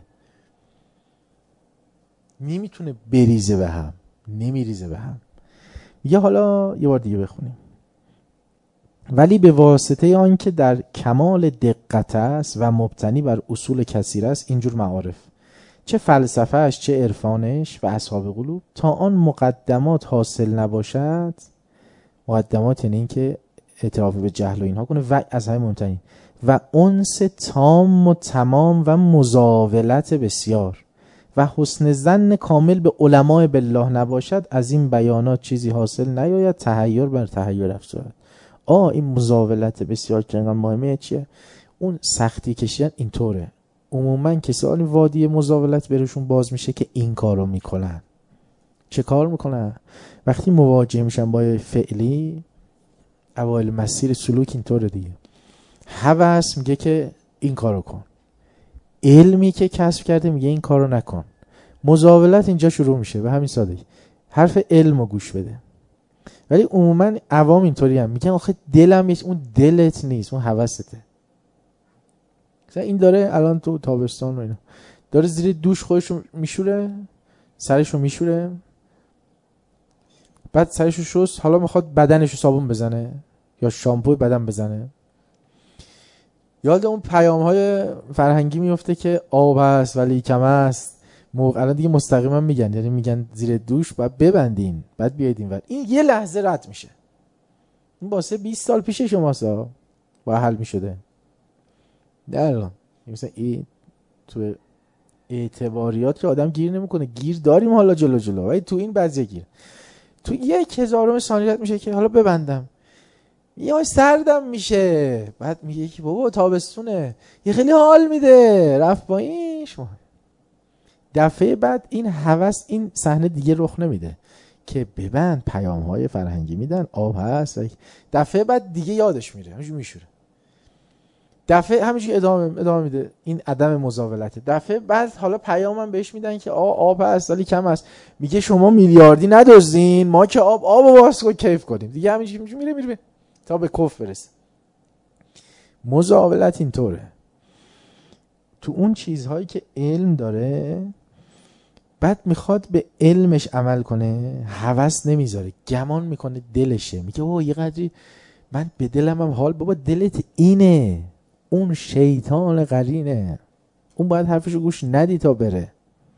نمیتونه بریزه به هم، نمیریزه به هم. یه حالا یه بار دیگه بخونیم. ولی به واسطه آن که در کمال دقت است و مبتنی بر اصول کثیر است، اینجور معارف، چه فلسفهش چه عرفانش و اصحاب قلوب، تا آن مقدمات حاصل نباشد. مقدمات یعنی این که اعتراف به جهل و اینها کنه، و از همه مهمترین و انس تام و تمام و مزاولت بسیار و حسن ظن کامل به علماء بالله نباشد، از این بیانات چیزی حاصل نیاید، تحیر بر تحیر افزاید. آه این مزاولت بسیار که انقدر مهمه چیه؟ اون سختی کشیدن اینطوره. عموما کسانی وادی مزاولت برشون باز میشه که این کارو میکنن. چه کار میکنن؟ وقتی مواجه میشن با فعلی، اوایل مسیر سلوک اینطوره دیگه. هوس میگه که این کارو کن، علمی که کسب کرده میگه این کارو نکن. مزاولت اینجا شروع میشه، به همین سادگی. حرف علمو گوش بده. ولی عموما عوام اینطوری هم میگن آخه دلم نیست. اون دلت نیست، اون هوسته. مثلا این داره الان تو تابستان و اینا داره زیر دوش خودشو میشوره، سرشو میشوره، بعد سرشو شست، حالا میخواد بدنشو صابون بزنه یا شامپو بدن بزنه. یاد اون پیام های فرهنگی میفته که آب هست ولی کم است. الان دیگه مستقیما میگن، یعنی میگن زیر دوش باید ببندین بعد بیاید این ور. این یه لحظه رد میشه. این واسه بیست سال پیش شماست با حل میشده. نه مثلا این تو اعتباریات که آدم گیر نمیکنه، گیر داریم حالا جلو جلو، ولی تو این بعضی گیر تو یک هزارم ثانیه میشه که حالا ببندم، یا سردم میشه، بعد میگه که بابا تابستونه، یه خیلی حال میده، رفت با این شما. دفعه بعد این هوس، این صحنه دیگه رخ نمیده که ببند، پیام های فرهنگی میدن آب هست. دفعه بعد دیگه یادش میره، همینجوری میشوره. دفعه همینجوری ادامه ادامه میده، این عدم مزاولته. دفعه بعد حالا پیامم بهش میدن که آ آب هست ولی کم است، میگه شما میلیاردی ندزدین، ما که آب آبو واسه کیف کنیم دیگه. همینجوری میره میره تا به کف برسه. مزاولت اینطوره. تو اون چیزهایی که علم داره، بعد میخواد به علمش عمل کنه، هوس نمیذاره، گمان میکنه دلشه، میگه اوه یه قدری من به دلم هم حال. بابا دلت اینه، اون شیطان قرینه. اون باید حرفشو گوش ندی تا بره.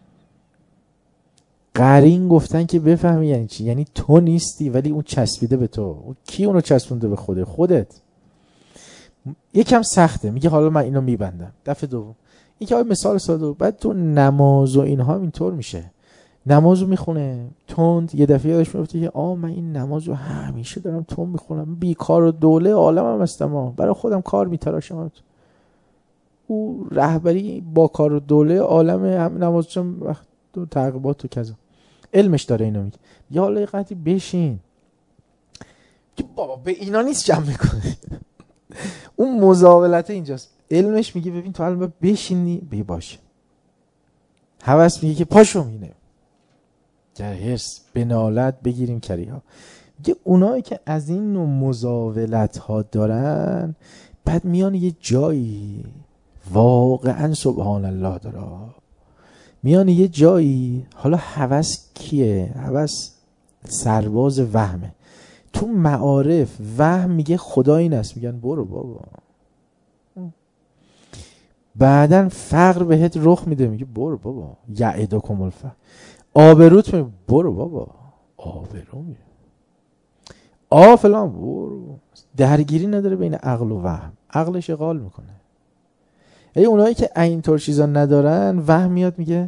قرین گفتن که بفهمی یعنی چی. یعنی تو نیستی ولی اون چسبیده به تو. کی اونو چسبونده به خوده؟ خودت. یکم سخته. میگه حالا من اینو میبندم. دفعه دوم این که مثال ساده. بعد تو نماز و اینها اینطور میشه. نمازو میخونه تند، یه دفعه یادش میفته که آ من این نمازو همیشه دارم تند میخونم، بیکار و دوله عالمم هستم، برای خودم کار میتراشم. او رهبری با کار و دوله عالم هم نمازشم وقت و تعقیبات و کذا علمش داره. اینو میگه یا حالا قطعی بشین که بابا به اینا نیست جمع میکنه. اون مزاولت اینجاست. علمش میگه ببین تو الان بشینی بی باشه. هوس میگه که پاشو مینه در حرص بنالت بگیریم کریها. میگه اونایی که از این نوع مزاولت ها دارن بعد میان یه جایی واقعا سبحان الله داره، میان یه جایی. حالا هوس کیه؟ هوس سرباز وهمه. تو معارف وهم میگه خدا این است، میگن برو بابا. بعدن فقر بهت رخ میده، میگه برو بابا. یعدکم الفقر. آبروت میگه برو بابا. آبرو میگه آ فلان برو. درگیری نداره بین عقل و وهم. عقلش اقال میکنه. ای اونایی که اینطور چیزا ندارن وهم میاد میگه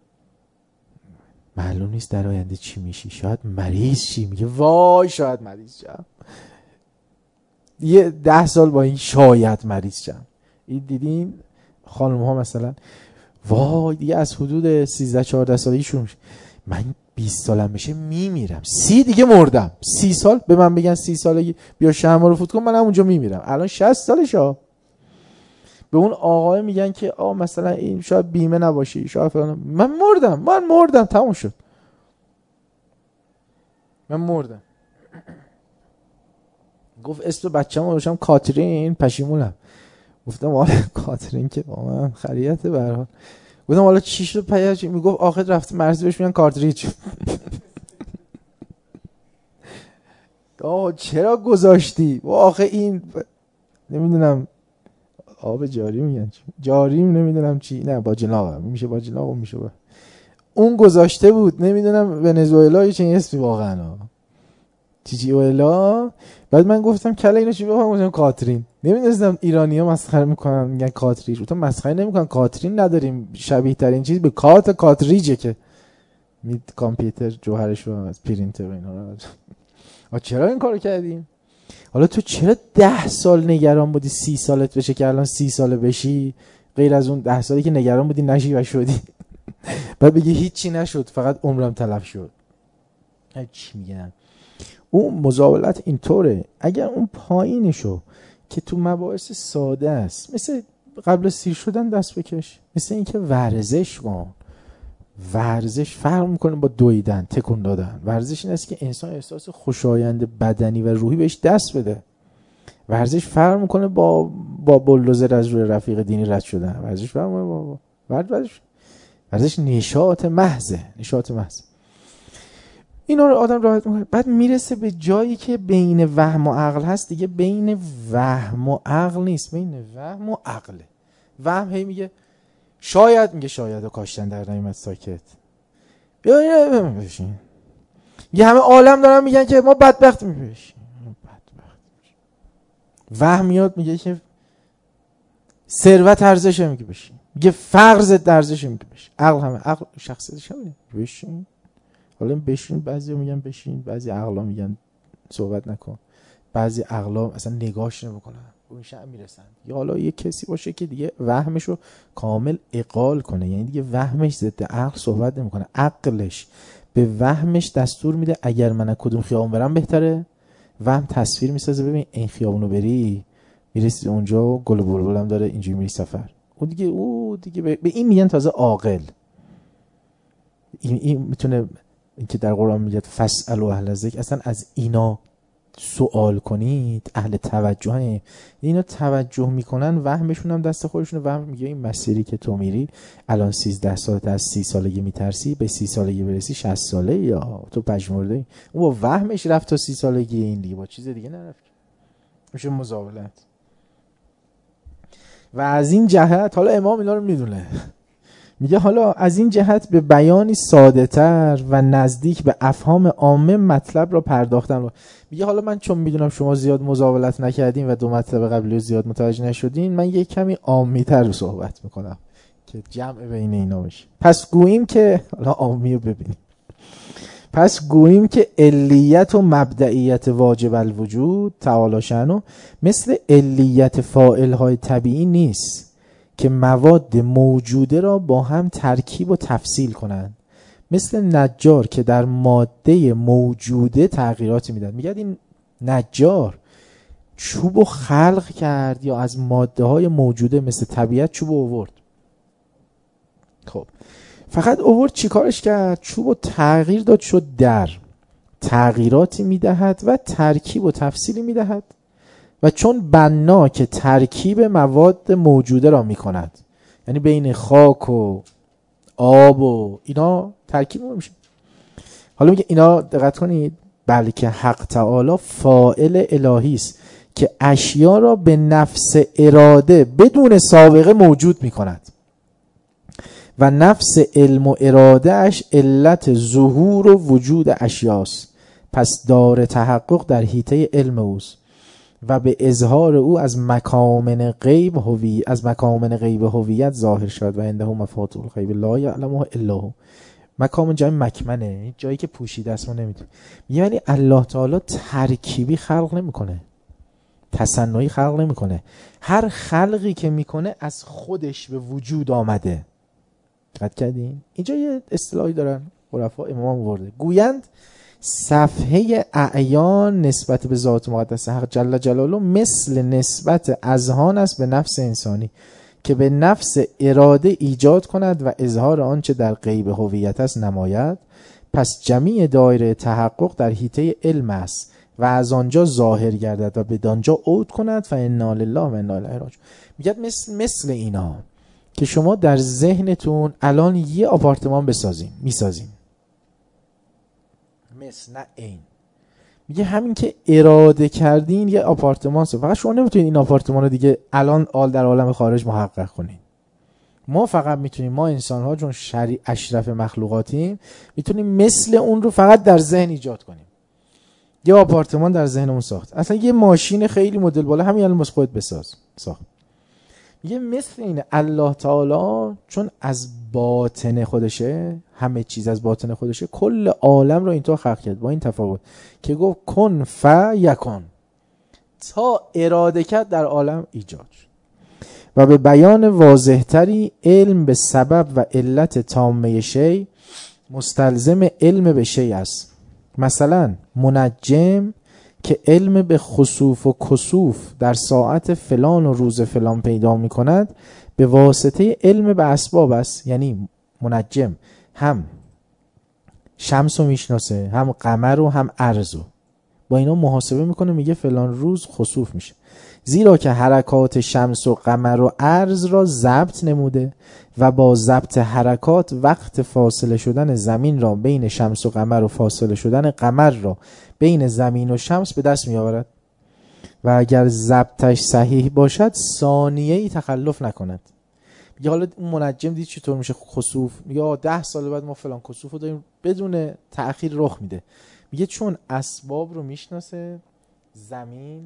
معلوم نیست در آینده چی میشی، شاید مریض شی. میگه وای شاید مریض شم. یه ده سال با این شاید مریض شم. این دیدین خانم ها مثلا وای دیگه از حدود سیزده چهارده سالگی شروع میشه من بیست سالم بشه میمیرم، سی دیگه مردم. سی سال به من بگن سی سالگی بیا شمع رو فوت کن من اونجا میمیرم. الان شصت سالشه. به اون آقای میگن که آ مثلا این شاید بیمه نباشی شاید فلان. من مردم من مردم تموم شد. من مردم. گفت اسم بچه‌مو روشم کاترین، پشیمونم. گفتم حالا کاترین که با من خریته به هر حال. گفتم حالا چی شد پیاج؟ میگفت آخر رفته مرزی بهش میگن کارتریج. آه چرا گذاشتی؟ و آخه این نمیدونم آب جاری میگن جاریم نمیدونم چی، نه باجناق میشه، باجناق میشه با. اون گذاشته بود نمیدونم ونزوئلا چه اسمی واقعا چی چی اولا. بعد من گفتم کله اینو چی بفهم؟ گفتم کاترین. نمیدونستم ایرانی‌ها مسخره میکنن میگن کاتریج. گفتم مسخره نمیکنن، کاترین نداریم، شبیه ترین چیز به کات کاتریجه که می کامپیوتر جوهرش رو از پرینتر و اینا رو. آ چرا این کارو کردیم؟ حالا تو چرا ده سال نگران بودی سی سالت بشه که الان سی ساله بشی، غیر از اون ده سالی که نگران بودی نشی و شدی؟ بعد بگی هیچی نشد فقط عمرم تلف شد. چی میگن؟ اون مزاولت اینطوره. اگر اون پایینشو که تو مباحث ساده است مثل قبل سیر شدن دست بکش، مثل این که ورزش کن. ورزش فرق میکنه با دویدن تکون دادن. ورزش این است که انسان احساس خوشایند بدنی و روحی بهش دست بده. ورزش فرق میکنه با با بلدوزر از روی رفیق دینی رد شدن. ورزش فرق میکنه با ورزش ورزش نشاط محضه، نشاط محض. اینا رو آدم راحت میکنه. بعد میرسه به جایی که بین وهم و عقل هست دیگه. بین وهم و عقل نیست، بین وهم و عقله. وهم هی میگه شاید، میگه شاید و کاشتن در نمیمت ساکت. بیا یا بشین. یه همه عالم دارن میگن که ما بدبخت میبشیم. بدبخت وهم میاد میگه که ثروت ارزشه، میگه بشین. میگه فقر ضد ارزشه، میگه بشین. عقل همه عقل شخصیتش همینه، بشین. حالا بشین، بعضی میگن بشین، بعضی عقلا میگن صحبت نکن، بعضی عقلا اصلا نگاهش نمیکنن، اون شب میرسن. یا حالا یه کسی باشه که دیگه وهمشو کامل اقال کنه، یعنی دیگه وهمش ضد عقل صحبت نمیکنه، عقلش به وهمش دستور میده اگر من کدوم خیابون برم بهتره. وهم تصویر میسازه، ببین این خیابونو بری میرسی اونجا گل و بلبلم داره اینجوری میری سفر. اون دیگه او دیگه به این میگن تازه عاقل. این این میتونه این که در قرآن میگه فاسالوا اهل الذکر، اصلا از اینا سوال کنید، اهل توجه. اینا توجه میکنن، وهمشون هم دست خودشونه. وهم میگه این مسیری که تو میری الان سیزده سالت، از سی سالگی میترسی به سی سالگی برسی شصت ساله یا تو پژمرده ای. اون با وهمش رفت تا سی سالگی، این دیگه با چیز دیگه نرفت. میشه مزاولت. و از این جهت حالا امام اینا رو میدونه، میگه حالا از این جهت به بیانی ساده تر و نزدیک به افهام عامه مطلب را پرداختن. میگه حالا من چون میدونم شما زیاد مزاولت نکردین و دو مطلب قبلی زیاد متوجه نشدین، من یک کمی عامی تر رو صحبت میکنم که جمع بین اینا بشه. پس گوییم که حالا عامی رو ببینیم، پس گوییم که علیت و مبدئیت واجب الوجود تعالی شأنه مثل علیت فاعل های طبیعی نیست که مواد موجوده را با هم ترکیب و تفصیل کنند، مثل نجار که در ماده موجوده تغییراتی میدن. میگه این نجار چوب و خلق کرد یا از ماده های موجوده مثل طبیعت چوب آورد، خب فقط آورد چی کارش کرد؟ چوب و تغییر داد، شد در تغییراتی میدهد و ترکیب و تفصیلی میدهد. و چون بنا که ترکیب مواد موجوده را میکند، یعنی بین خاک و آب و اینا ترکیب میشه. حالا میگه اینا دقت کنید، بلکه حق تعالی فاعل الهی است که اشیا را به نفس اراده بدون سابقه موجود میکند و نفس علم و اراده اش علت ظهور و وجود اشیاست. پس دار تحقق در حیطه علم اوست و به اظهار او از مکامن غیب هوی از مکامن غیب هویت ظاهر شد و عنده مفاتیح الغیب لا یعلمها الا هو. مکامن جای مکمنه، جایی که پوشیده است ما نمیدونیم. یعنی الله تعالی ترکیبی خلق نمیکنه، تصنعی خلق نمیکنه. هر خلقی که میکنه از خودش به وجود آمده. دقت کردین؟ اینجا یه اصطلاحی دارن عرفا امام آورده، گویند صفحه اعیان نسبت به ذات مقدس حق جل جلاله مثل نسبت اذهان است به نفس انسانی که به نفس اراده ایجاد کند و اظهار آنچه در غیب هویت است نماید. پس جمیع دایره تحقق در حیطه علم است و از آنجا ظاهر گردد و بدانجا عود کند. فانا لله و انا الیه راجعون. میگه مثل مثل اینا که شما در ذهنتون الان یه آپارتمان بسازین، میسازین، مثل نه این. میگه همین که اراده کردین یه آپارتمان ساز، فقط شما نمیتونید این آپارتمان رو دیگه الان آل در عالم خارج محقق کنین. ما فقط میتونیم، ما انسان ها چون شریع اشرف مخلوقاتیم، میتونیم مثل اون رو فقط در ذهن ایجاد کنیم. یه آپارتمان در ذهنمون ساخت، اصلا یه ماشین خیلی مدل بالا همین الان واسه خودت بساز ساخت. یه مثل اینه الله تعالی چون از باطن خودشه، همه چیز از باطن خودشه، کل عالم رو اینطور خلق کرد با این تفاوت که گفت کن فیکون، تا اراده کرد در عالم ایجاد شد. و به بیان واضحتری علم به سبب و علت تامه شی مستلزم علم به شی است. مثلا منجم که علم به خسوف و کسوف در ساعت فلان و روز فلان پیدا می کند به واسطه علم به اسباب است. یعنی منجم هم شمس رو میشناسه، هم قمر رو، هم ارض رو، با اینا محاسبه میکنه، میگه فلان روز خسوف میشه، زیرا که حرکات شمس و قمر و ارض را ضبط نموده و با ضبط حرکات وقت فاصله شدن زمین را بین شمس و قمر و فاصله شدن قمر را بین زمین و شمس به دست می آورد و اگر ضبطش صحیح باشد ثانیه‌ای تخلف نکند. میگه حالا اون منجم دید چطور میشه خسوف، میگه ده سال بعد ما فلان کسوف رو داریم بدون تأخیر رخ میده. میگه چون اسباب رو میشناسه، زمین،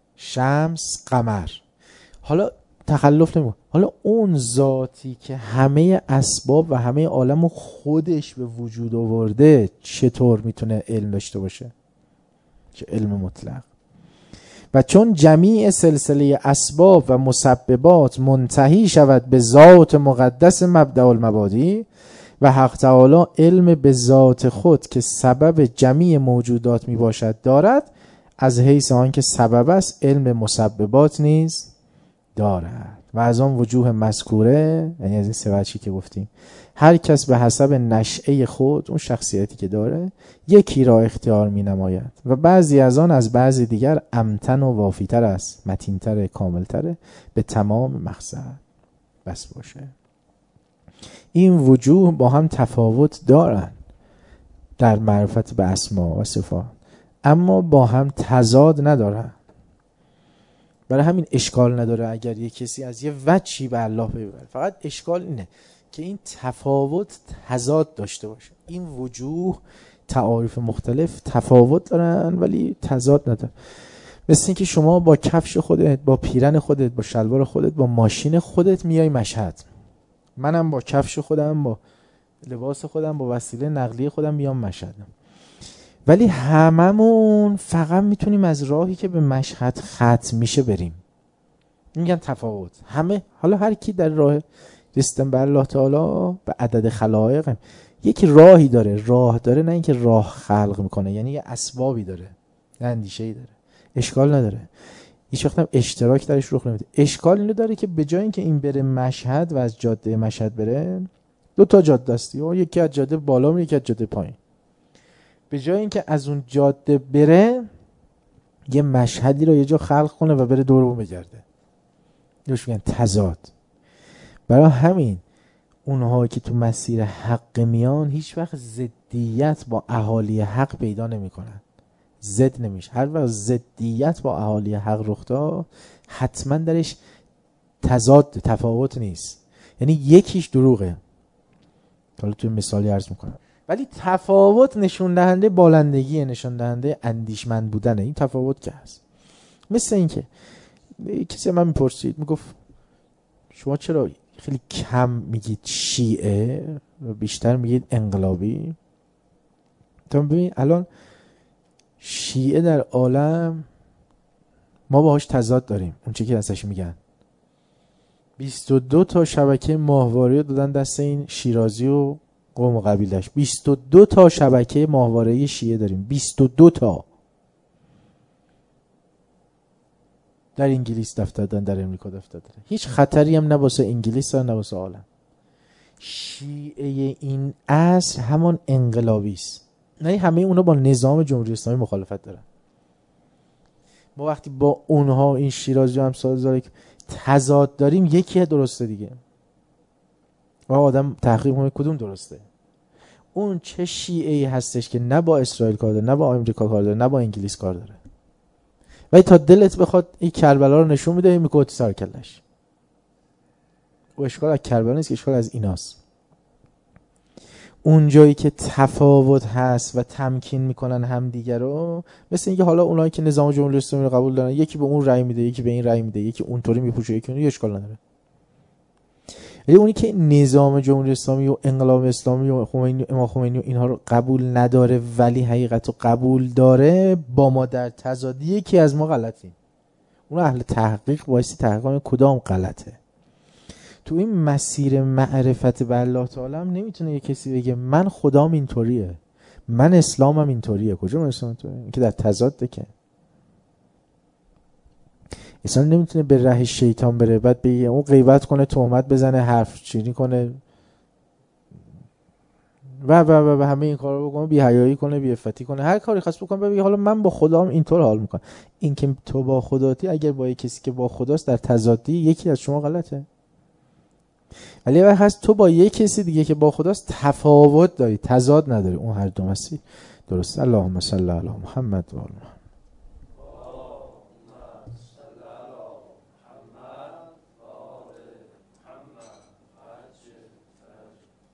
شمس، قمر، حالا تخلف نمیکنه. حالا اون ذاتی که همه اسباب و همه عالم رو خودش به وجود آورده چطور میتونه علم داشته باشه؟ که علم مطلق. و چون جمیع سلسله اسباب و مسببات منتهی شود به ذات مقدس مبدأ المبادی و حق تعالی علم به ذات خود که سبب جمیع موجودات می باشد دارد، از حیث آن که سبب است علم مسببات نیز دارد. و از آن وجوه مذکوره، یعنی از این سه وجهی که گفتیم، هر کس به حسب نشأه خود، اون شخصیتی که داره، یکی را اختیار می نماید و بعضی از آن از بعضی دیگر امتن و وافیتر است، متینتر، کاملتره، به تمام مقصد بس باشه. این وجوه با هم تفاوت دارن در معرفت به اسما و صفات، اما با هم تضاد ندارن. برای همین اشکال نداره اگر یه کسی از یه وجهی به الله ببره. فقط اشکال اینه که این تفاوت تضاد داشته باشه. این وجوه تعاریف مختلف تفاوت دارن ولی تضاد ندارن. مثل این که شما با کفش خودت، با پیرن خودت، با شلوار خودت، با ماشین خودت میای مشهد، منم با کفش خودم، با لباس خودم، با وسیله نقلیه خودم میام مشهد، ولی هممون فقط میتونیم از راهی که به مشهد ختم میشه بریم. میگن تفاوت. همه حالا هر کی در راه رسیدن به الله تعالی به عدد خلایق یک راهی داره، راه داره، نه اینکه راه خلق میکنه، یعنی یه اسبابی داره، نه اندیشه‌ای داره. اشکال نداره، هیچ وقت هم اشتراک درش رخ نمیده. اشکال اینو داره که به جای اینکه این بره مشهد و از جاده مشهد بره، دو تا جاده است، یکی از جاده بالا میره، یکی از جاده پایین. به جای اینکه از اون جاده بره یه مشهدی رو یه جا خلق کنه و بره دور اون بگرده. اینوش میگن تضاد. برای همین اونها که تو مسیر حق میان هیچ وقت ضدیت با اهالی حق پیدا نمیکنن. ضد نمیشه. هر وقت ضدیت با اهالی حق رخ داد حتما درش تضاد، تفاوت نیست. یعنی یکیش دروغه. حالا توی مثالی عرض میکنم. ولی تفاوت نشون دهنده بالندگی، نشون دهنده اندیشمند بودنه. این تفاوت که هست. مثل این که کسی من میپرسید، میگفت شما چرا خیلی کم میگید شیعه و بیشتر میگید انقلابی؟ تا ببین الان شیعه در عالم ما باهاش تضاد داریم. اون چیزی که ازش میگن بیست و دو تا شبکه ماهواره دادن دست این شیرازی و قوم و قبیلش. بیست و دو تا شبکه ماهواره شیعه داریم. بیست و دو تا. در انگلیس دفتر دارن، در امریکا دفتر دارن. هیچ خطری هم نه واسه انگلیس نه واسه عالم. شیعه این عصر همان انقلابی است. نه همه اونا با نظام جمهوری اسلامی مخالفت دارن. ما وقتی با اونها این شیرازی هم سازاری تضاد داریم، یکی درسته دیگه. و آدم تحقیق کنه کدوم درسته. اون چه شیعه‌ای هستش که نه با اسرائیل کار داره، نه با آمریکا کار داره، نه با انگلیس کار داره. ولی تا دلت بخواد این کربلا رو نشون میده، میگه سر کلش. و اشکال از کربلا نیست، اشکال از ایناست. اون جایی که تفاوت هست و تمکین میکنن همدیگه رو، مثل اینکه حالا اونایی که نظام جمهوری اسلامی رو قبول دارن، یکی به اون رأی میده، یکی به این رأی میده، یکی اونطوری میپوشه، یکی اون، اشکال نداره. ولی اونی که نظام جمهوری اسلامی و انقلاب اسلامی و خمینی، امام خمینی و اینها رو قبول نداره ولی حقیقت رو قبول داره، با ما در تضادی، یکی از ما غلطیم. اون اهل تحقیق وایسی تحقیق کدام غلطه. تو این مسیر معرفت به الله تعالی هم نمیتونه یه کسی بگه من خدام اینطوریه، من اسلامم اینطوریه. کجا من اسلام اینطوریه؟ این که در تضاده. که انسان نمیتونه به ره شیطان بره، بعد بگه اون غیبت کنه، تهمت بزنه، حرف چینی کنه و و و, و همه این کارا بکنه، بی حیایی کنه، بی عفتی کنه، هر کاری خواست بکنه، بگه حالا من با خدام اینطور حال میکنم. این که تو با خداتی، اگر با یک کسی که با خداست در تضادی، یکی از شما غلطه. ولی وقت هست تو با یک کسی دیگه که با خداست تفاوت داری، تضاد نداری، اون هر دو مسیر درسته. اللهم صل علی محمد و آل محمد.